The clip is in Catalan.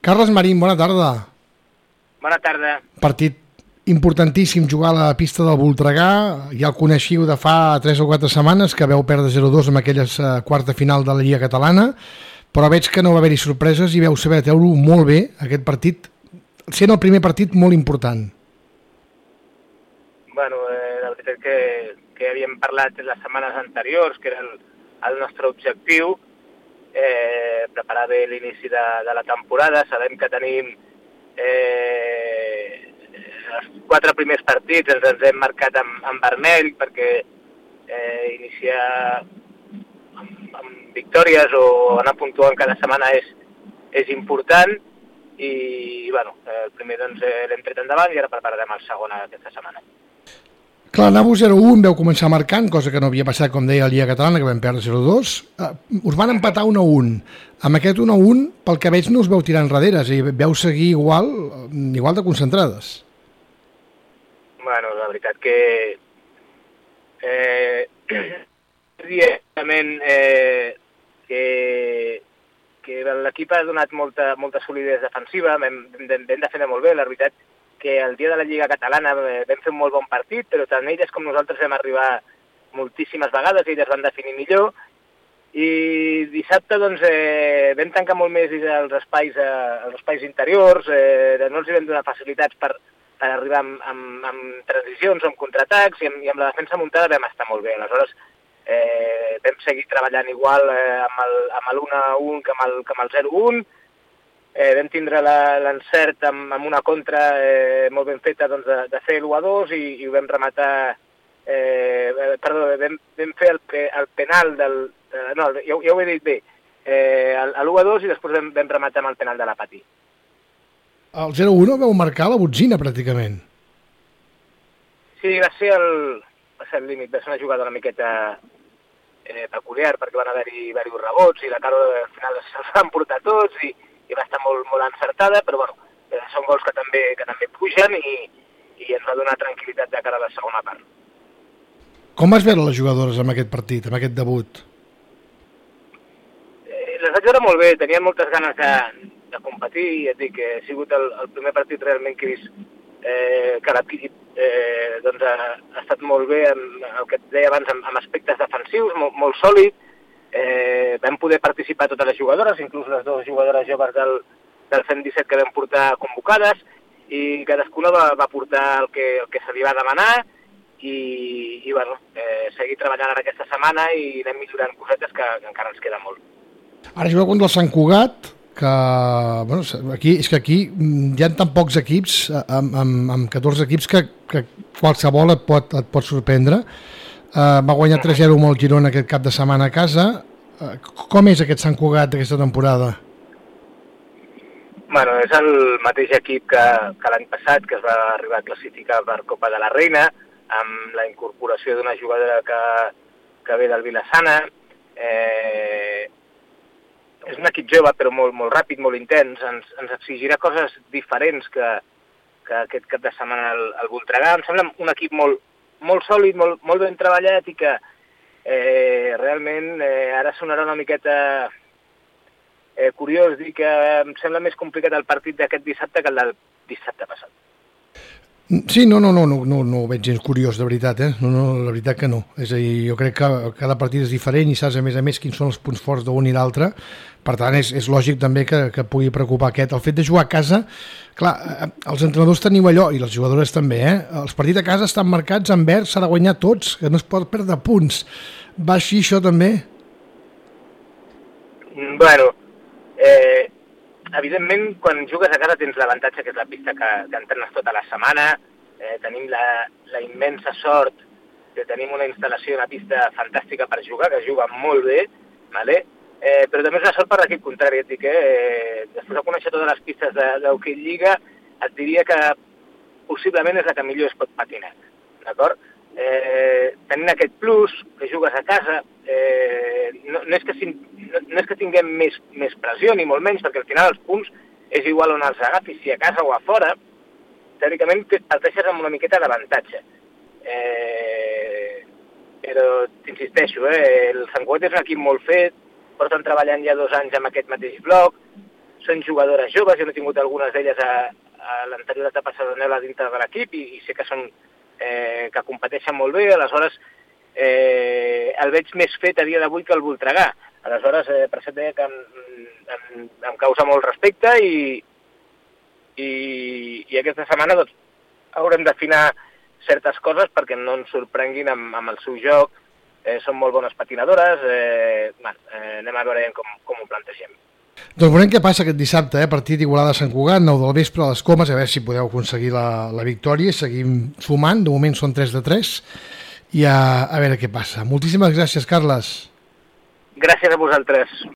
Carles Marín, bona tarda. Bona tarda. Partit importantíssim jugar a la pista del Voltregà. Ja el coneixiu de fa 3 o 4 setmanes, que veu perdre 0-2 en aquelles quarta final de la Lliga Catalana, però veig que no va haver-hi sorpreses i veu saber treure-ho molt bé, aquest partit, sent el primer partit molt important. Bueno, la veritat que havíem parlat les setmanes anteriors, que era el nostre objectiu, preparar bé l'inici de la temporada. Sabem que tenim els 4 primers partits ens hem marcat en vermell perquè iniciar amb victòries o anar puntuant cada setmana és important i bueno, el primer doncs l'hem tret endavant i ara prepararem el segon aquesta setmana. Clar, anàveu 0-1, veu començar marcant, cosa que no havia passat, com deia, a la Lliga Catalana, que vam perdre 0-2. Us van empatar 1-1. Amb aquest 1-1, pel que veig, no us veu tirar enrere, i veu seguir igual de concentrades. Bueno, la veritat que directament que l'equip ha donat molta solidesa defensiva, vam defendre molt bé, la veritat que el dia de la Lliga Catalana vam fer un molt bon partit, però tant elles com nosaltres vam arribar moltíssimes vegades, elles van definir millor, i dissabte doncs, vam tancar molt més els espais interiors, no els vam donar facilitats per arribar amb transicions, amb contraatacs, i amb la defensa muntada vam estar molt bé. Aleshores vam seguir treballant igual amb l'1-1 que amb el 0-1, vam tindre l'encert amb una contra molt ben feta doncs, de fer l'1-2 i ho vam rematar, vam fer el penal no, ja ho he dit bé, l'1-2 i després vam rematar amb el penal de la Patí. El 0-1 vau marcar la botzina, pràcticament. Sí, va ser el límit, va ser una jugada una miqueta peculiar, perquè van haver-hi rebots i la Caro al final se'ls van portar tots i va estar molt encertada, però bueno, són gols que també pugen i ens va donar tranquil·litat de cara a la segona part. Com vas veure les jugadores amb aquest partit, amb aquest debut? Les vaig veure molt bé, tenien moltes ganes de competir i et dic que ha sigut el primer partit realment que he vist que l'equip doncs ha estat molt bé, el que et deia abans, amb aspectes defensius, molt sòlid. Vam poder participar totes les jugadores, inclús les 2 jugadores joves del 117 que vam portar convocades, i cadascuna va portar el que se li va demanar i bueno, seguir treballant ara aquesta setmana i anem millorant cosetes que encara ens queda molt. Ara jugueu contra el Sant Cugat, que bueno, aquí hi ha tan pocs equips, amb 14 equips, que qualsevol et pot sorprendre. Va guanyar 3-0 amb el Girona aquest cap de setmana a casa. Com és aquest Sant Cugat d'aquesta temporada? Bueno, és el mateix equip que l'any passat, que es va arribar a classificar per Copa de la Reina, amb la incorporació d'una jugadora que ve del Vilassana. És un equip jove, però molt ràpid, molt intens. Ens exigirà coses diferents que aquest cap de setmana el Voltregà. Em sembla un equip molt sòlid, molt ben treballat i que realment ara sonarà una miqueta curiós dir que em sembla més complicat el partit d'aquest dissabte que el del dissabte passat. Sí, no ho veig gens curiós, de veritat, No, la veritat que no. És a dir, jo crec que cada partit és diferent i saps a més quins són els punts forts d'un i l'altre. Per tant, és lògic també que pugui preocupar aquest. El fet de jugar a casa, clar, els entrenadors teniu allò, i les jugadores també, els partits a casa estan marcats en verd, s'ha de guanyar tots, que no es pot perdre punts. Va així això també? Bueno, evidentment, quan jugues a casa tens l'avantatge que és la pista que entrenes tota la setmana. Tenim la immensa sort que tenim una instal·lació, una pista fantàstica per jugar, que es juga molt bé, ¿vale? Però també és una sort per l'equip contrari. Et dic, després de conèixer totes les pistes d'hoquei Lliga, et diria que possiblement és la que millor es pot patinar, d'acord? Tenint aquest plus, que jugues a casa, no és que tinguem més pressió, ni molt menys, perquè al final els punts és igual on els agafis, si a casa o a fora, teòricament parteixes amb una miqueta d'avantatge. Però t'insisteixo, el Sant Cugat és un equip molt fet, porten treballant ja 2 anys amb aquest mateix bloc, són jugadores joves, jo n'he tingut algunes d'elles a l'anterior etapa Sadanela dintre de l'equip i sé que són que competeixen molt bé, aleshores el veig més fet a dia d'avui que el Voltregà. Aleshores, per això deia que em causa molt respecte i aquesta setmana doncs, haurem d'afinar certes coses perquè no ens sorprenguin amb el seu joc. Són molt bones patinadores, anem a veure com ho plantegem. Doncs veurem què passa aquest dissabte, partit Igualada-Sant Cugat, 9 del vespre a les Comes, a veure si podeu aconseguir la victòria. Seguim sumant, de moment són 3-3, i a veure què passa. Moltíssimes gràcies, Carles. Gràcies a vosaltres.